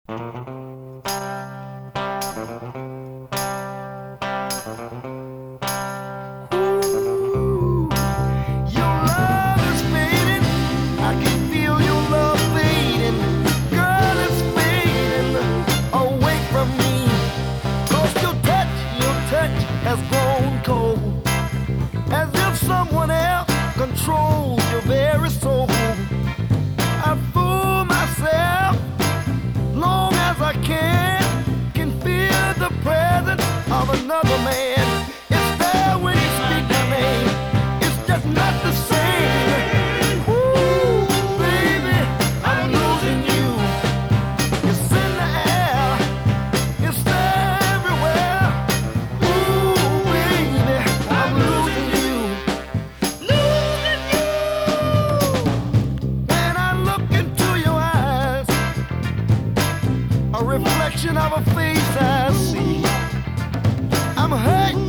Ooh, your love is fading. I can feel your love fading. Girl, it's fading away from me. 'Cause your touch has grown cold. As if someone else controls your very soul. I fool myself long as I can feel the presence of another man. It's there when you speak my name. It's just not the same. Ooh, baby, I'm losing you. It's in the air. It's there everywhere. Ooh, baby, I'm losing you. Losing you. When I look into your eyes, a reflection of a face I see. I'm hurt